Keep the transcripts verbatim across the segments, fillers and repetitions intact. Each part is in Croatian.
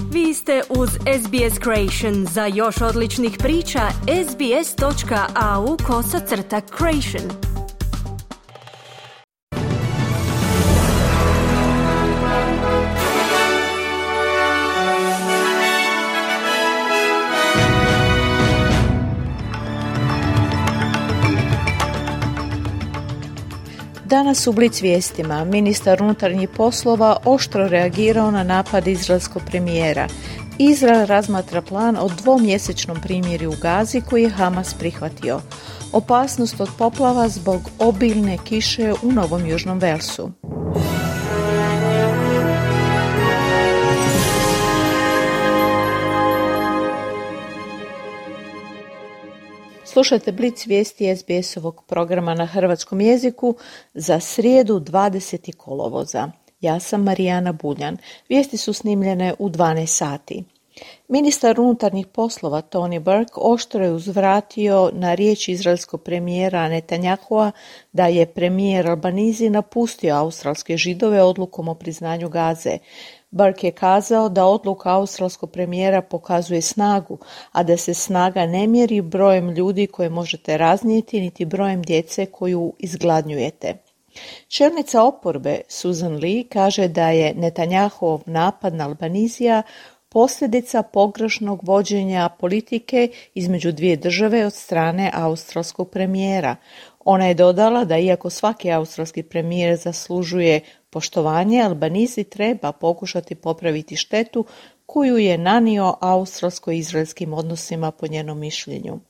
Vi ste uz S B S Creation. Za još odličnih priča, sbs.au kosacrta creation. Danas u Blic vijestima ministar unutarnjih poslova oštro reagirao na napad izraelskog premijera. Izrael razmatra plan o dvomjesečnom primirju u Gazi koji je Hamas prihvatio. Opasnost od poplava zbog obilne kiše u Novom Južnom Velsu. Slušajte Blic vijesti S B S-ovog programa na hrvatskom jeziku za srijedu dvadesetog kolovoza. Ja sam Marijana Buljan. Vijesti su snimljene u dvanaest sati. Ministar unutarnjih poslova Tony Burke oštro je uzvratio na riječ izraelskog premijera Netanjahua da je premijer Albanizi napustio australske Židove odlukom o priznanju Gaze. Burke je kazao da odluka australskog premijera pokazuje snagu, a da se snaga ne mjeri brojem ljudi koje možete raznijeti, niti brojem djece koju izgladnjujete. Čelnica oporbe Susan Lee kaže da je Netanjahuov napad na Albanizija posljedica pogrešnog vođenja politike između dvije države od strane australskog premijera. Ona je dodala da iako svaki australski premijer zaslužuje poštovanje, Albanizi treba pokušati popraviti štetu koju je nanio australsko-izraelskim odnosima po njenom mišljenju.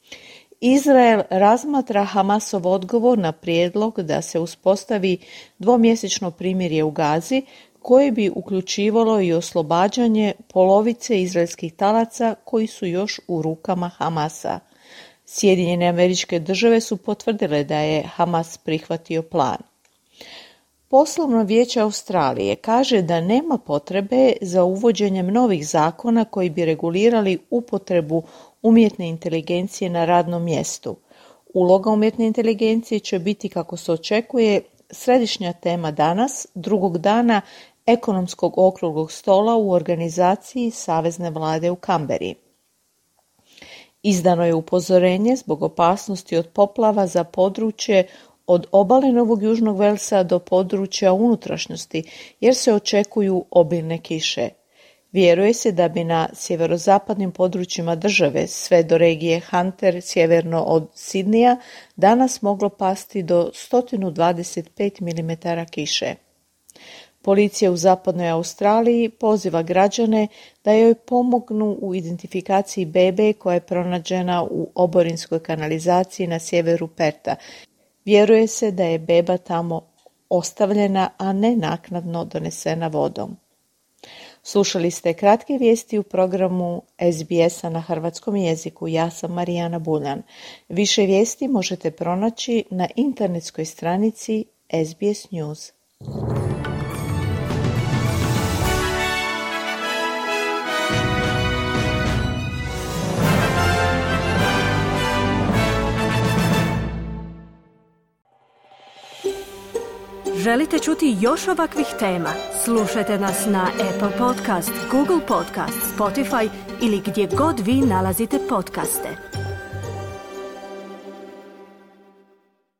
Izrael razmatra Hamasov odgovor na prijedlog da se uspostavi dvomjesečno primirje u Gazi koje bi uključivalo i oslobađanje polovice izraelskih talaca koji su još u rukama Hamasa. Sjedinjene Američke Države su potvrdile da je Hamas prihvatio plan. Poslovno vijeće Australije kaže da nema potrebe za uvođenjem novih zakona koji bi regulirali upotrebu umjetne inteligencije na radnom mjestu. Uloga umjetne inteligencije će biti, kako se očekuje, središnja tema danas, drugog dana ekonomskog okruglog stola u organizaciji Savezne vlade u Kamberi. Izdano je upozorenje zbog opasnosti od poplava za područje od obale Novog Južnog Velsa do područja unutrašnjosti, jer se očekuju obilne kiše. Vjeruje se da bi na sjeverozapadnim područjima države, sve do regije Hunter, sjeverno od Sidnija, danas moglo pasti do sto dvadeset pet milimetara kiše. Policija u zapadnoj Australiji poziva građane da joj pomognu u identifikaciji bebe koja je pronađena u oborinskoj kanalizaciji na sjeveru Perta. Vjeruje se da je beba tamo ostavljena, a ne naknadno donesena vodom. Slušali ste kratke vijesti u programu S B S-a na hrvatskom jeziku. Ja sam Marijana Buljan. Više vijesti možete pronaći na internetskoj stranici S B S News. Želite čuti još ovakvih tema? Slušajte nas na Apple Podcast, Google Podcast, Spotify ili gdje god vi nalazite podcaste.